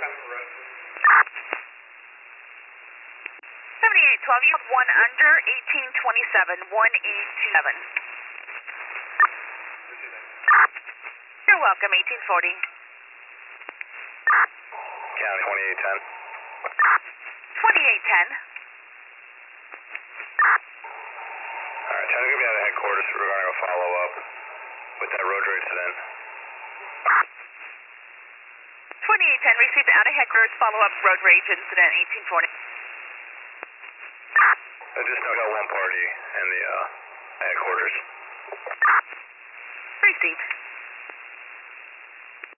7812, you have one under, 1827, 1827. You're welcome, 1840. County 2810. 2810. Alright, trying to get me out of headquarters regarding a follow-up with that road rage incident. 2810, received out of headquarters, follow-up road rage incident, 1840. I just knocked out one party in the headquarters. Received.